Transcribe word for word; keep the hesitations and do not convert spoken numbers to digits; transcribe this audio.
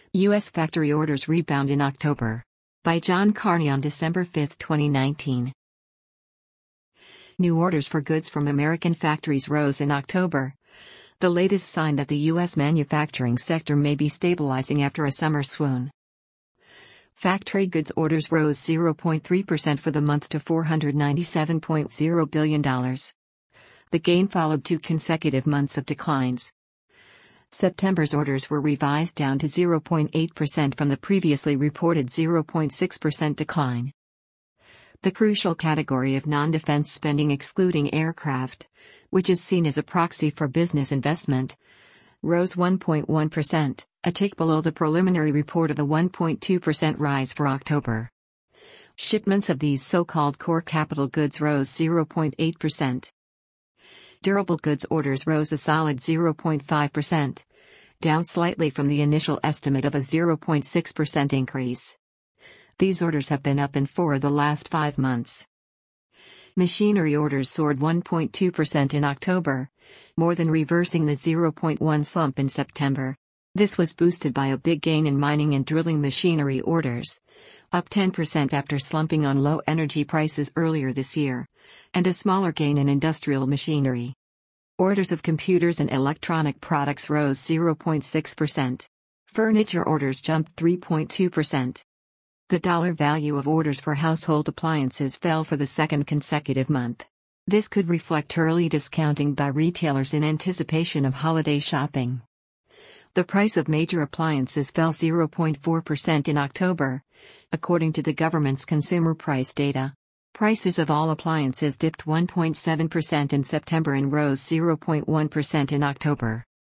U S factory orders rebound in October. By John Carney on December fifth, twenty nineteen. New orders for goods from American factories rose in October, the latest sign that the U S manufacturing sector may be stabilizing after a summer swoon. Fact trade goods orders rose zero point three percent for the month to four hundred ninety-seven point zero billion dollars. The gain followed two consecutive months of declines. September's orders were revised down to zero point eight percent from the previously reported zero point six percent decline. The crucial category of non-defense spending excluding aircraft, which is seen as a proxy for business investment, rose one point one percent, a tick below the preliminary report of a one point two percent rise for October. Shipments of these so-called core capital goods rose zero point eight percent. Durable goods orders rose a solid zero point five percent, down slightly from the initial estimate of a zero point six percent increase. These orders have been up in four of the last five months. Machinery orders soared one point two percent in October, more than reversing the zero point one slump in September. This was boosted by a big gain in mining and drilling machinery orders, up ten percent after slumping on low energy prices earlier this year, and a smaller gain in industrial machinery. Orders of computers and electronic products rose zero point six percent. Furniture orders jumped three point two percent. The dollar value of orders for household appliances fell for the second consecutive month. This could reflect early discounting by retailers in anticipation of holiday shopping. The price of major appliances fell zero point four percent in October, according to the government's consumer price data. Prices of all appliances dipped one point seven percent in September and rose zero point one percent in October.